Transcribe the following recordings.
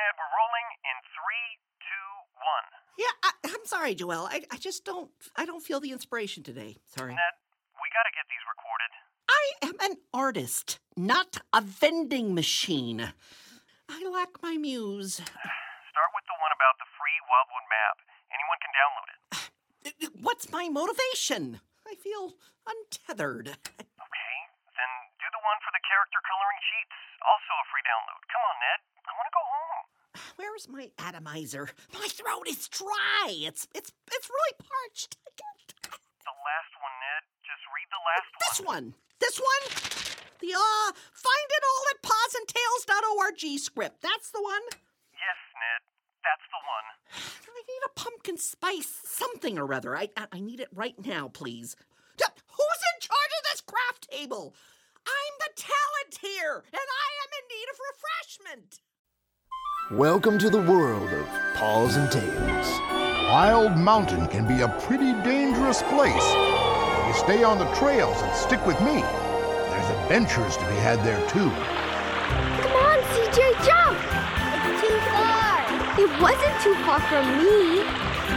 Ned. We're rolling in 3, 2, 1. Yeah, I'm sorry, Joelle. I just don't feel the inspiration today. Sorry. Ned, we gotta get these recorded. I am an artist, not a vending machine. I lack my muse. Start with the one about the free Wildwood map. Anyone can download it. What's my motivation? I feel untethered. Okay, then do the one for the character coloring sheets. Also a free download. Come on, Ned. I want to go home. Where's my atomizer? My throat is dry. It's really parched. I can't. The last one, Ned. Just read the last one. This one. This one? The find it all at pawsandtails.org script. That's the one? Yes, Ned. That's the one. I need a pumpkin spice something or other. I need it right now, please. Who's in charge of this craft table? I'm the talent here, and I am in need of refreshment. Welcome to the world of Paws and Tails. Wild Mountain can be a pretty dangerous place. If you stay on the trails and stick with me, there's adventures to be had there too. Come on, CJ, jump! It's too far. It wasn't too far from me.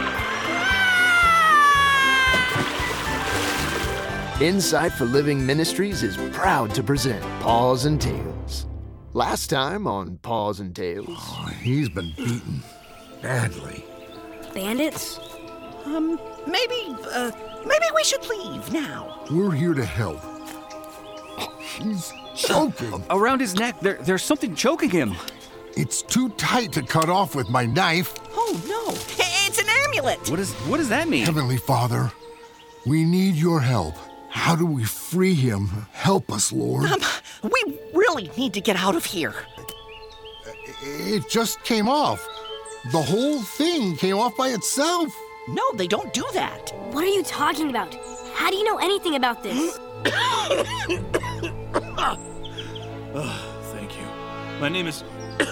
Insight for Living Ministries is proud to present Paws and Tails. Last time on Paws and Tails. Oh, he's been beaten badly. Bandits? Maybe we should leave now. We're here to help. He's choking. Around his neck, there's something choking him. It's too tight to cut off with my knife. Oh, no. It's an amulet. What does that mean? Heavenly Father, we need your help. How do we free him? Help us, Lord. We really need to get out of here. It just came off. The whole thing came off by itself. No, they don't do that. What are you talking about? How do you know anything about this? Thank you. My name is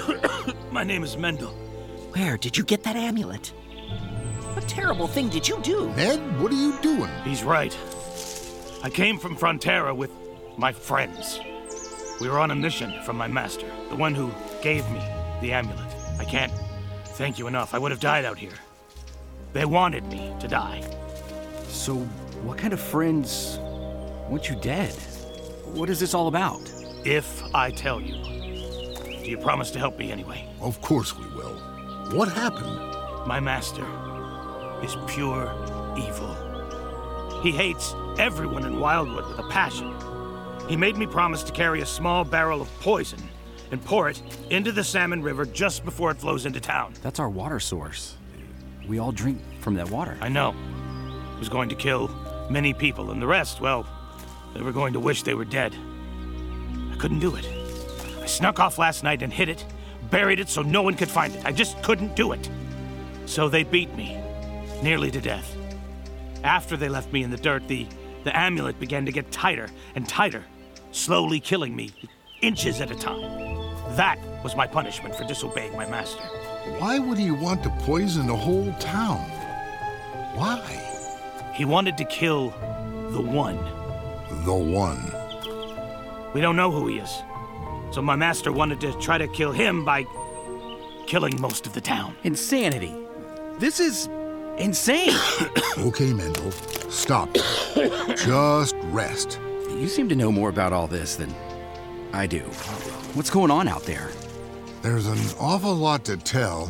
Mendel. Where did you get that amulet? What terrible thing did you do? Ned, what are you doing? He's right. I came from Frontera with my friends. We were on a mission from my master, the one who gave me the amulet. I can't thank you enough. I would have died out here. They wanted me to die. So, what kind of friends want you dead? What is this all about? If I tell you, do you promise to help me anyway? Of course we will. What happened? My master is pure evil. He hates everyone in Wildwood with a passion. He made me promise to carry a small barrel of poison and pour it into the Salmon River just before it flows into town. That's our water source. We all drink from that water. I know. It was going to kill many people, and the rest, well, they were going to wish they were dead. I couldn't do it. I snuck off last night and hid it, buried it so no one could find it. I just couldn't do it. So they beat me, nearly to death. After they left me in the dirt, the amulet began to get tighter and tighter, slowly killing me, inches at a time. That was my punishment for disobeying my master. Why would he want to poison the whole town? Why? He wanted to kill the One. The One. We don't know who he is. So my master wanted to try to kill him by killing most of the town. Insanity. This is insane. Okay, Mendel, stop. Just rest. You seem to know more about all this than I do. What's going on out there? There's an awful lot to tell,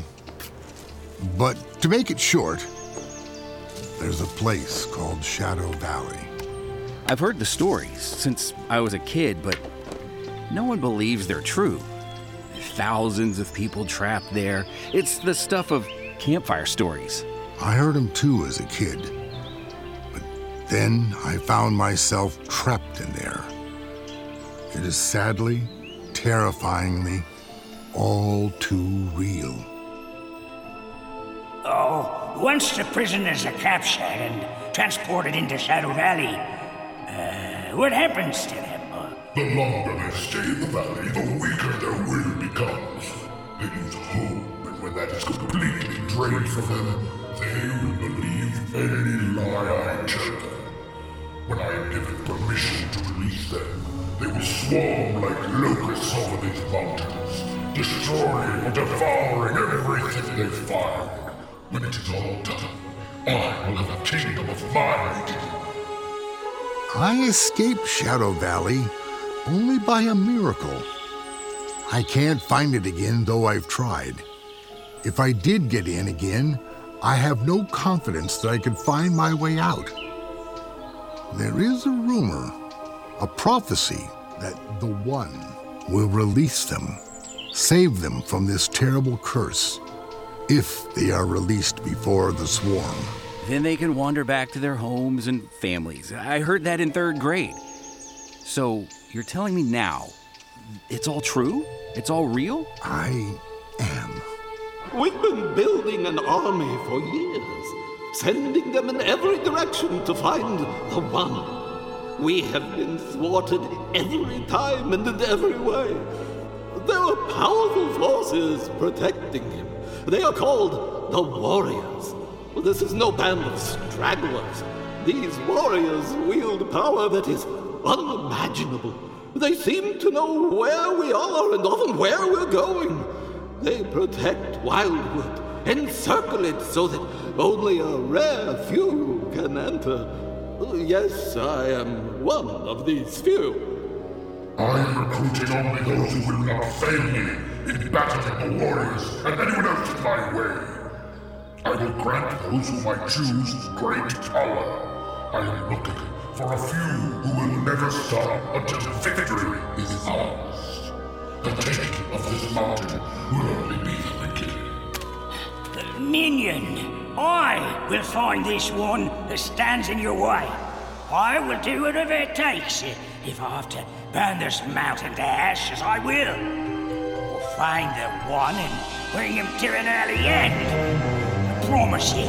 but to make it short, there's a place called Shadow Valley. I've heard the stories since I was a kid, but no one believes they're true. Thousands of people trapped there. It's the stuff of campfire stories. I heard them too as a kid, but then I found myself trapped in there. It is sadly, terrifyingly, all too real. Oh, once the prisoners are captured and transported into Shadow Valley, what happens to them? The longer they stay in the valley, the weaker their will becomes. They lose hope, and when that is completely drained from them, they will believe any lie I tell them. When I am given permission to release them, they will swarm like locusts over these mountains, destroying and devouring everything they find. When it is all done, I will have a kingdom of my own. I escaped Shadow Valley only by a miracle. I can't find it again, though I've tried. If I did get in again, I have no confidence that I could find my way out. There is a rumor, a prophecy, that the One will release them, save them from this terrible curse, if they are released before the swarm. Then they can wander back to their homes and families. I heard that in 3rd grade. So you're telling me now, it's all true? It's all real? I am. We've been building an army for years, sending them in every direction to find the One. We have been thwarted every time and in every way. There are powerful forces protecting him. They are called the Warriors. This is no band of stragglers. These warriors wield power that is unimaginable. They seem to know where we are and often where we're going. They protect Wildwood, encircle it so that only a rare few can enter. Yes, I am one of these few. I am recruiting only those who will not fail me in battling the warriors and anyone else in my way. I will grant those whom I choose great power. I am looking for a few who will never stop until victory is ours. The taking of this mountain will only be the beginning. Minion, I will find this one that stands in your way. I will do whatever it takes. If I have to burn this mountain to ashes, I will. We'll find the one and bring him to an early end. Promise you.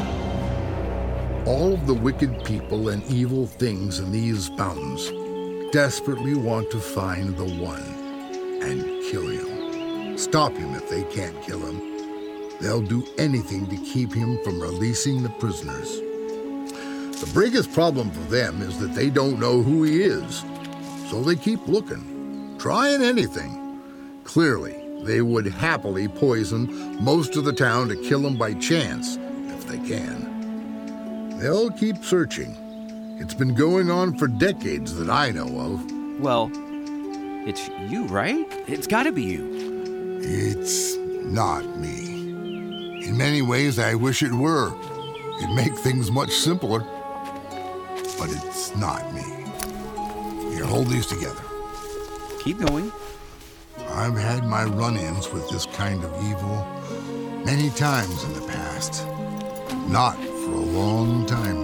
All of the wicked people and evil things in these mountains desperately want to find the One and kill him. Stop him if they can't kill him. They'll do anything to keep him from releasing the prisoners. The biggest problem for them is that they don't know who he is, so they keep looking, trying anything. Clearly, they would happily poison most of the town to kill him by chance, if they can. They'll keep searching. It's been going on for decades that I know of. Well, it's you, right? It's gotta be you. It's not me. In many ways, I wish it were. It'd make things much simpler. But it's not me. Here, hold these together. Keep going. I've had my run-ins with this kind of evil many times in the past. Not for a long time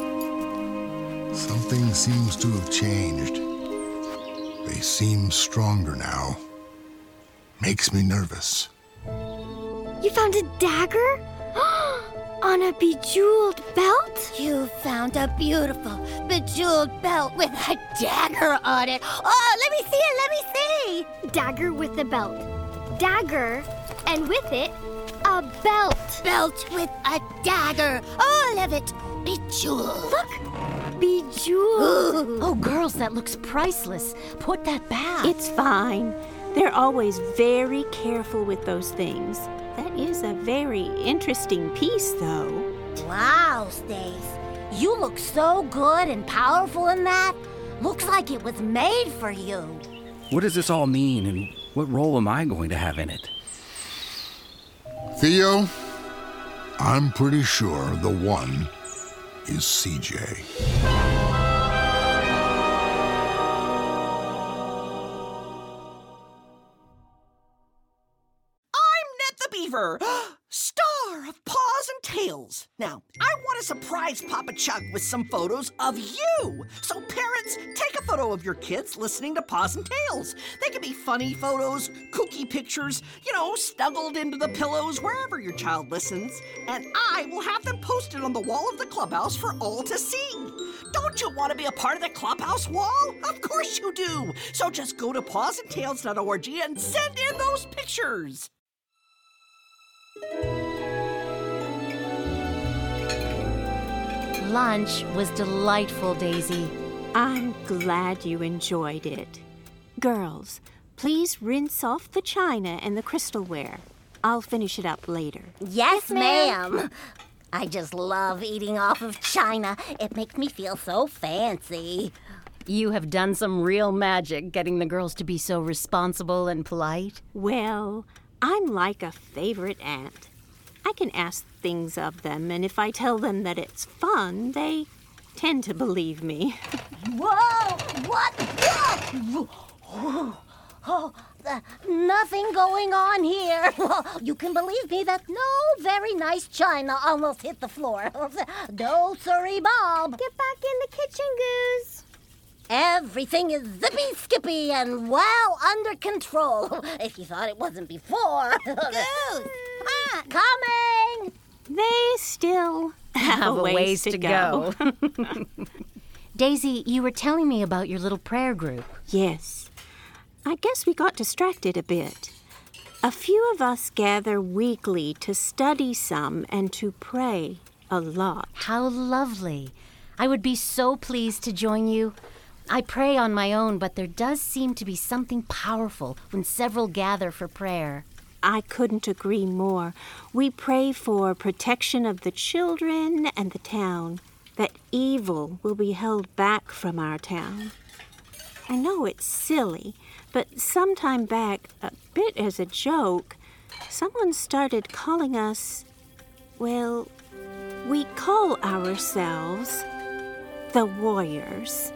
now. Something seems to have changed. They seem stronger now. Makes me nervous. You found a dagger? On a bejeweled belt? You found a beautiful, bejeweled belt with a dagger on it. Oh, let me see it, let me see. Dagger with a belt. Dagger, and with it, a belt. Belt with a dagger. All of it bejeweled. Look, bejeweled. Ooh. Oh, girls, that looks priceless. Put that back. It's fine. They're always very careful with those things. That is a very interesting piece, though. Wow, Stace. You look so good and powerful in that. Looks like it was made for you. What does this all mean, and what role am I going to have in it? Theo, I'm pretty sure the One is CJ. Beaver, star of Paws and Tails. Now, I want to surprise Papa Chuck with some photos of you. So parents, take a photo of your kids listening to Paws and Tails. They can be funny photos, kooky pictures, snuggled into the pillows wherever your child listens. And I will have them posted on the wall of the clubhouse for all to see. Don't you want to be a part of the clubhouse wall? Of course you do. So just go to pawsandtails.org and send in those pictures. Lunch was delightful, Daisy. I'm glad you enjoyed it. Girls, Please rinse off the china and the crystalware. I'll finish it up later. Yes, ma'am. I just love eating off of china. It makes me feel so fancy. You have done some real magic getting the girls to be so responsible and polite. Well, I'm like a favorite aunt. I can ask things of them, and if I tell them that it's fun, they tend to believe me. Whoa! What? Oh, nothing going on here. You can believe me that no very nice china almost hit the floor. No, sorry, Bob. Get back in the kitchen, Goose. Everything is zippy-skippy and well under control. If you thought it wasn't before. Goose! Coming! They still have a ways to go. Daisy, you were telling me about your little prayer group. Yes. I guess we got distracted a bit. A few of us gather weekly to study some and to pray a lot. How lovely. I would be so pleased to join you. I pray on my own, but there does seem to be something powerful when several gather for prayer. I couldn't agree more. We pray for protection of the children and the town, that evil will be held back from our town. I know it's silly, but sometime back, a bit as a joke, someone started calling us, well, we call ourselves the Warriors.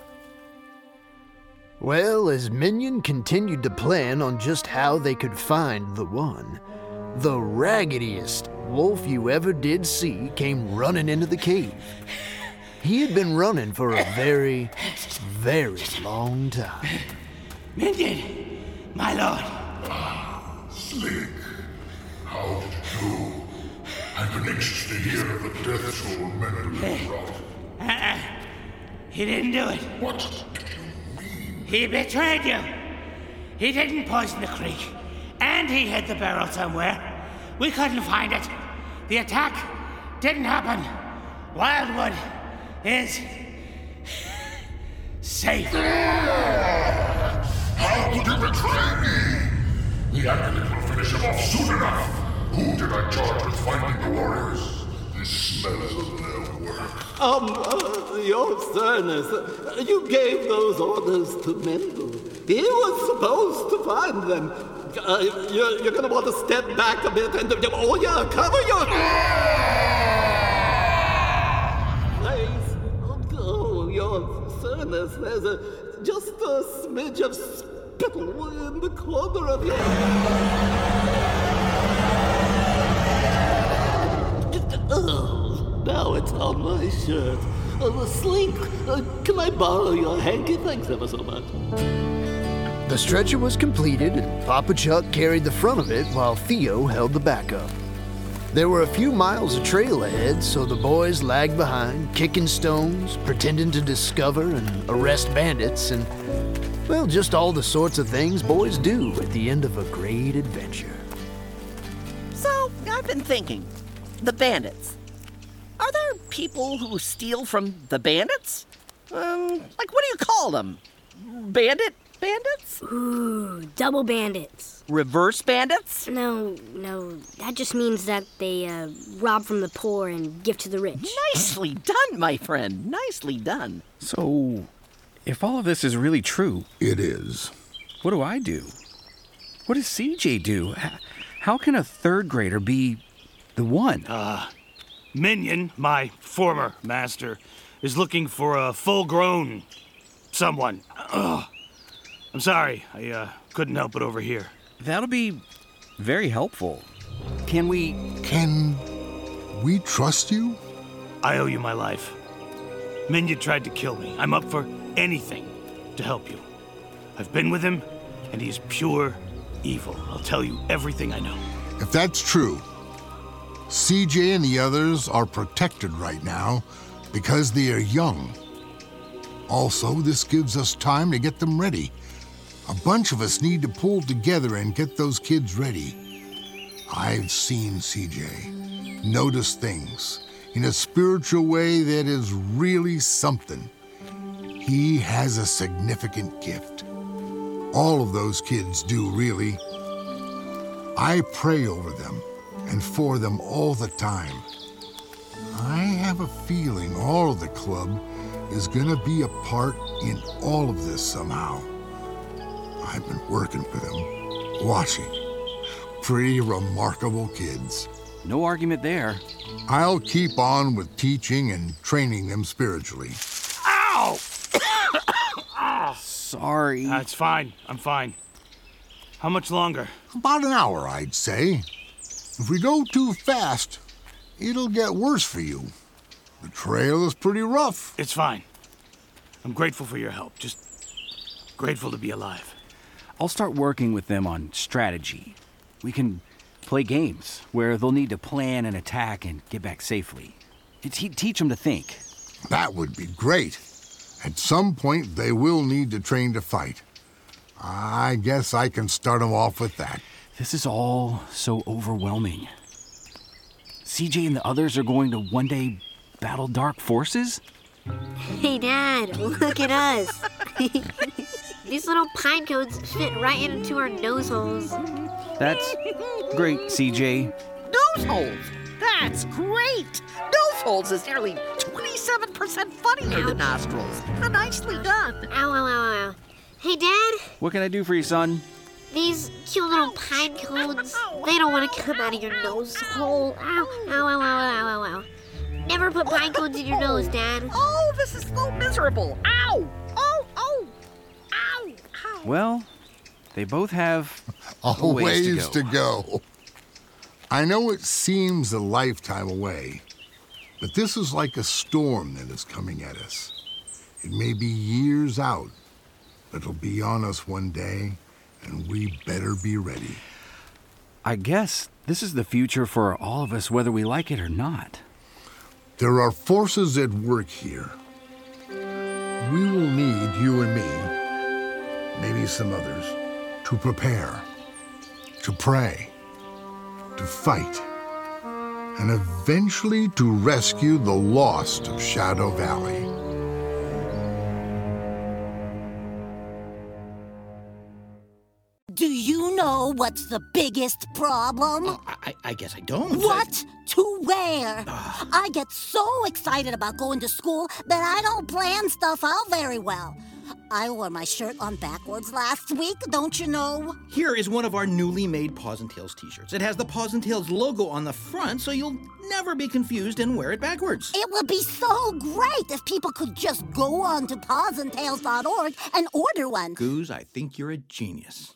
Well, as Minion continued to plan on just how they could find the one, the raggediest wolf you ever did see came running into the cave. He had been running for a very, very long time. Minion, my lord. Slick, how did you do? I've been anxious to hear of the death toll men have brought. He didn't do it. What did you mean? He betrayed you. He didn't poison the creek. And he hid the barrel somewhere. We couldn't find it. The attack didn't happen. Wildwood is safe. How could you betray me? The Acolyte will finish him off soon enough. Who did I charge with finding the warriors? This smells of their work. Your Sternness, you gave those orders to Mendel. He was supposed to find them. You're gonna want to step back a bit and... Oh yeah, cover your... Please. Oh, Your Sternness, there's just a smidge of spittle in the corner of your... Oh, now it's on my shirt. Slink, can I borrow your hanky? Thanks ever so much. The stretcher was completed, and Papa Chuck carried the front of it while Theo held the back up. There were a few miles of trail ahead, so the boys lagged behind, kicking stones, pretending to discover and arrest bandits, and, well, just all the sorts of things boys do at the end of a great adventure. So, I've been thinking, the bandits. Are there people who steal from the bandits? Like, what do you call them? Bandits? Ooh, double bandits. Reverse bandits? No, that just means that they rob from the poor and give to the rich. Nicely done, my friend. Nicely done. So, if all of this is really true... It is. What do I do? What does CJ do? How can a third grader be the one? Minion, my former master, is looking for a full-grown someone. I'm sorry, I couldn't help it over here. That'll be very helpful. Can we trust you? I owe you my life. Minion tried to kill me. I'm up for anything to help you. I've been with him, and he's pure evil. I'll tell you everything I know. If that's true, CJ and the others are protected right now because they are young. Also, this gives us time to get them ready. A bunch of us need to pull together and get those kids ready. I've seen CJ notice things in a spiritual way that is really something. He has a significant gift. All of those kids do, really. I pray over them and for them all the time. I have a feeling all of the club is gonna be a part in all of this somehow. I've been working for them, watching. Pretty remarkable kids. No argument there. I'll keep on with teaching and training them spiritually. Ow! Sorry. It's fine. I'm fine. How much longer? About an hour, I'd say. If we go too fast, it'll get worse for you. The trail is pretty rough. It's fine. I'm grateful for your help. Just grateful to be alive. I'll start working with them on strategy. We can play games where they'll need to plan an attack and get back safely. Teach them to think. That would be great. At some point, they will need to train to fight. I guess I can start them off with that. This is all so overwhelming. CJ and the others are going to one day battle dark forces? Hey, Dad, look at us. These little pine cones fit right into our nose holes. That's great, CJ. Nose holes? That's great! Nose holes is nearly 27% funnier than nostrils. Nicely done. Ow, ow, ow, ow. Hey, Dad? What can I do for you, son? These cute little pine cones, they don't want to come out of your nose hole. Ow, ow, ow, ow, ow, ow, ow. Never put pine cones in your nose, Dad. Oh, this is so miserable. Ow! Oh, oh! Ow! Ow! Well, they both have a ways to go. I know it seems a lifetime away, but this is like a storm that is coming at us. It may be years out, but it'll be on us one day, and we better be ready. I guess this is the future for all of us, whether we like it or not. There are forces at work here. We will need you and me, maybe some others, to prepare, to pray, to fight, and eventually to rescue the lost of Shadow Valley. Do you know what's the biggest problem? I guess I don't. What to wear. I get so excited about going to school that I don't plan stuff out very well. I wore my shirt on backwards last week, don't you know? Here is one of our newly made Paws and Tails t-shirts. It has the Paws and Tails logo on the front, so you'll never be confused and wear it backwards. It would be so great if people could just go on to pawsandtails.org and order one. Goose, I think you're a genius.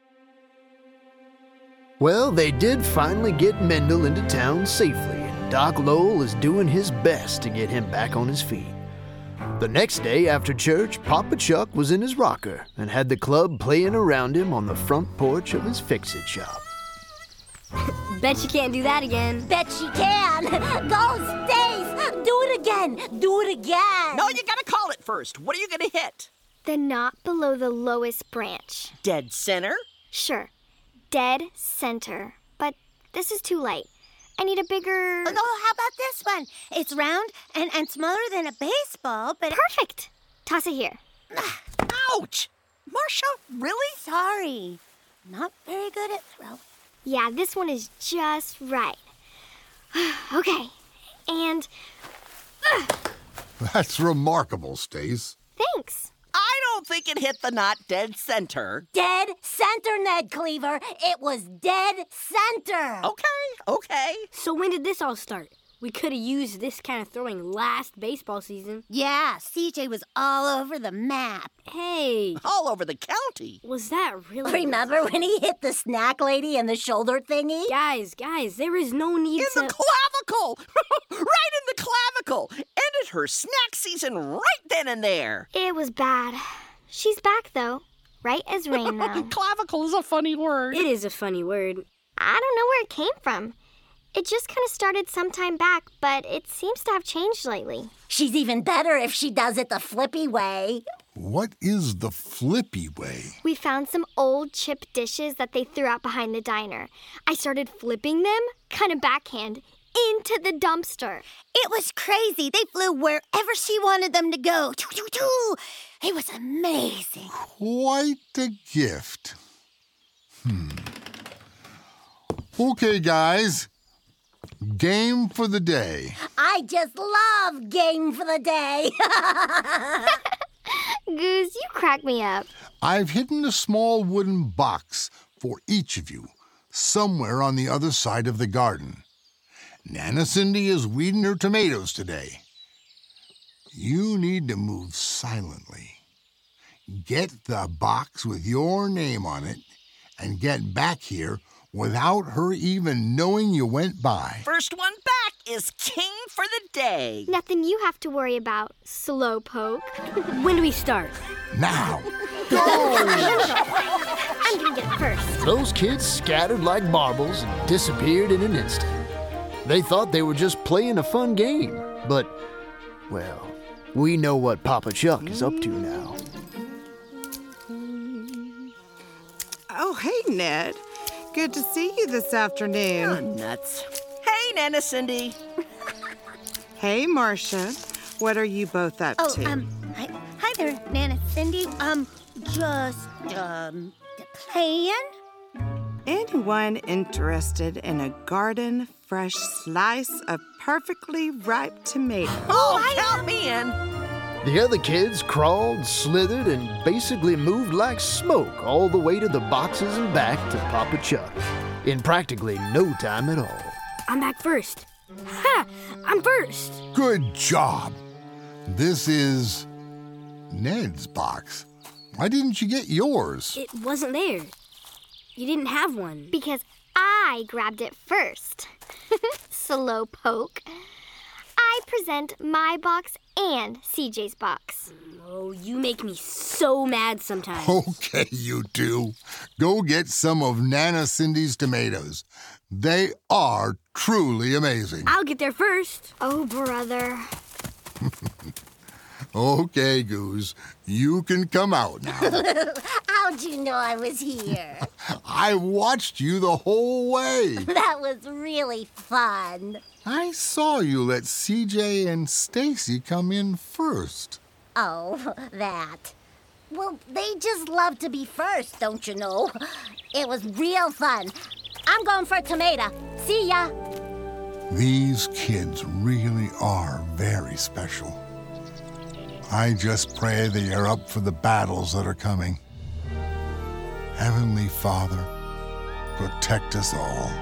Well, they did finally get Mendel into town safely, and Doc Lowell is doing his best to get him back on his feet. The next day after church, Papa Chuck was in his rocker and had the club playing around him on the front porch of his fix-it shop. Bet you can't do that again. Bet she can. Go, Stace. Do it again. Do it again. No, you gotta call it first. What are you gonna hit? The knot below the lowest branch. Dead center? Sure. Dead center. But this is too light. I need a bigger... Oh, how about this one? It's round and smaller than a baseball, but... Perfect! Toss it here. Ouch! Marcia, really? Sorry. Not very good at throwing. Yeah, this one is just right. Okay. And... That's remarkable, Stace. Thanks. I don't think it hit the knot dead center. Dead center, Ned Cleaver. It was dead center. Okay. So when did this all start? We could have used this kind of throwing last baseball season. Yeah, CJ was all over the map. Hey. All over the county. Was that really... Remember when he hit the snack lady in the shoulder thingy? Guys, there is no need to... In the clavicle! Right in the clavicle! Ended her snack season right then and there. It was bad. She's back, though. Right as rain now. Clavicle is a funny word. It is a funny word. I don't know where it came from. It just kind of started some time back, but it seems to have changed lately. She's even better if she does it the flippy way. What is the flippy way? We found some old chip dishes that they threw out behind the diner. I started flipping them, kind of backhand, into the dumpster. It was crazy. They flew wherever she wanted them to go. It was amazing. Quite a gift. Okay, guys. Game for the day. I just love game for the day. Goose, you crack me up. I've hidden a small wooden box for each of you, somewhere on the other side of the garden. Nana Cindy is weeding her tomatoes today. You need to move silently. Get the box with your name on it and get back here without her even knowing you went by. First one back is king for the day. Nothing you have to worry about, Slowpoke. When do we start? Now. I'm gonna get first. Those kids scattered like marbles and disappeared in an instant. They thought they were just playing a fun game, but, well, we know what Papa Chuck is up to now. Oh, hey, Ned. Good to see you this afternoon. Oh, nuts. Hey, Nana Cindy. Hey, Marcia. What are you both up to? Hi there, Nana Cindy. Just playing? Anyone interested in a garden fresh slice of perfectly ripe tomatoes? Oh, count me in. The other kids crawled, slithered, and basically moved like smoke all the way to the boxes and back to Papa Chuck in practically no time at all. I'm back first. Ha! I'm first. Good job. This is Ned's box. Why didn't you get yours? It wasn't there. You didn't have one. Because I grabbed it first. Slowpoke. I present my box and CJ's box. Oh, you make me so mad sometimes. Okay, you two. Go get some of Nana Cindy's tomatoes. They are truly amazing. I'll get there first. Oh, brother. Okay, Goose. You can come out now. How'd you know I was here? I watched you the whole way. That was really fun. I saw you let CJ and Stacy come in first. Oh, that. Well, they just love to be first, don't you know? It was real fun. I'm going for a tomato. See ya. These kids really are very special. I just pray they are up for the battles that are coming. Heavenly Father, protect us all.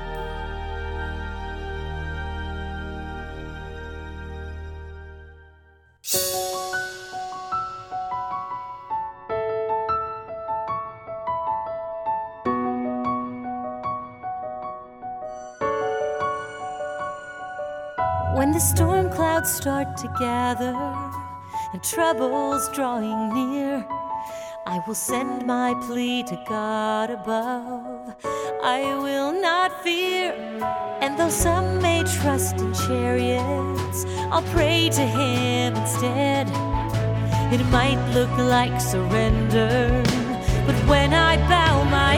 When the storm clouds start to gather and trouble's drawing near, I will send my plea to God above. I will not fear. And though some may trust in chariots, I'll pray to Him instead. It might look like surrender, but when I bow my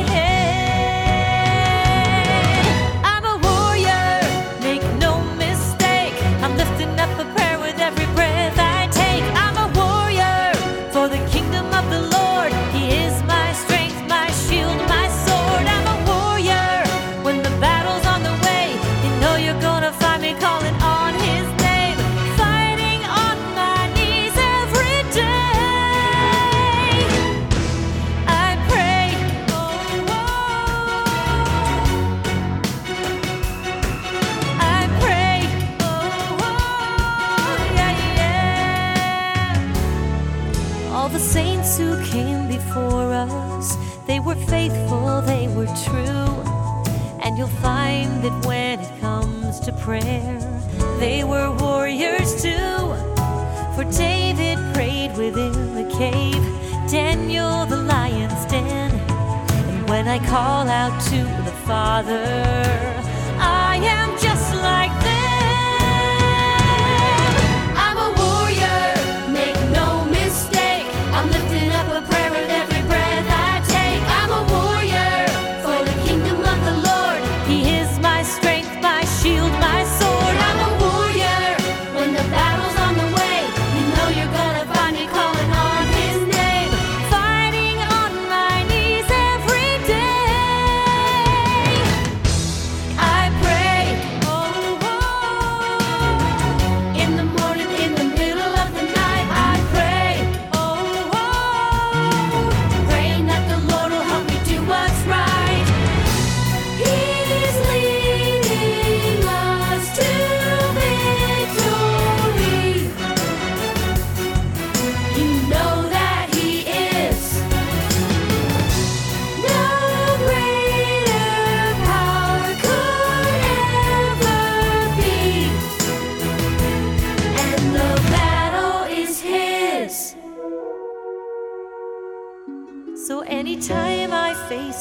head, I'm a warrior, make no mistake. I'm lifting up a prayer with every breath I take. I'm a warrior for the kingdom of the Lord. He is my strength, my shield, my sword. I'm a warrior when the battle's on the way. You know you're gonna find me calling on His name, fighting on my knees every day. I pray, I pray, yeah. All the saints who came before us, they were faithful, they were true. And you'll find that when it comes to prayer, they were warriors too. For David prayed within the cave, Daniel the lion's den. And when I call out to the Father, I am just like them. I'm a warrior, make no mistake. I'm lifting up a prayer with every breath I take. I'm a warrior for the kingdom of the Lord. He is my strength, my shield, my sword. I'm a warrior when the battle's on the way. You know you're gonna find me calling on His name.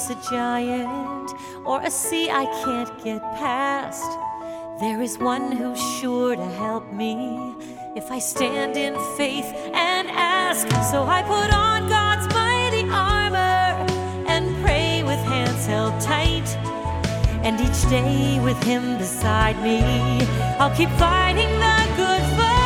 face a giant or a sea I can't get past, there is one who's sure to help me if I stand in faith and ask. So I put on God's mighty armor and pray with hands held tight. And each day with him beside me, I'll keep fighting the good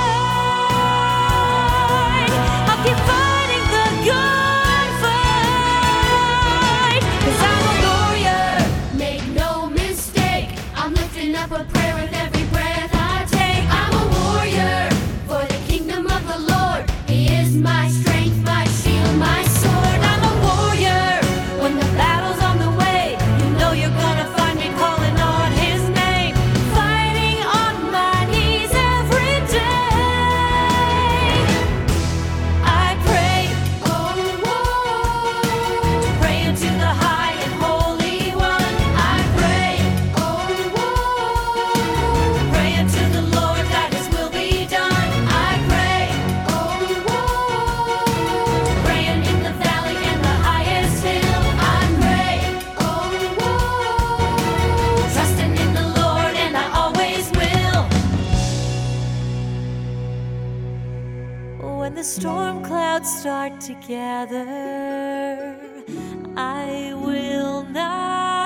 fight. I'll keep fighting the good fight. 'Cause I'm a warrior, Make no mistake, I'm lifting up a prayer with every breath I take. I'm a warrior for the kingdom of the Lord. He is my strength, my shield, my sword. I'm a warrior. When the battle's on the way, you know you're gonna find me calling on his name, fighting on my knees every day. I pray, praying to the high and holy one. I pray, praying to the Lord that his will be done. I pray, praying in the valley and the highest hill. I pray, trusting in the Lord, and I always will. When the storm clouds start to gather, I will not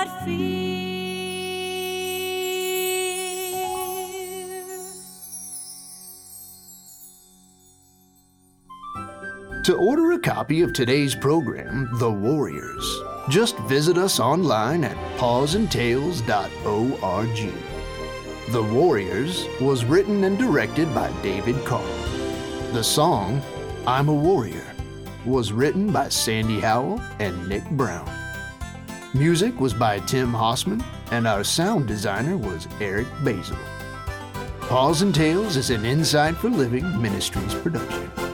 fear. To order a copy of today's program, The Warriors, just visit us online at pawsandtails.org. The Warriors was written and directed by David Carl. The song, I'm a Warrior, was written by Sandy Howell and Nick Brown. Music was by Tim Hossman, and our sound designer was Eric Basil. Paws and Tales is an Inside for Living Ministries production.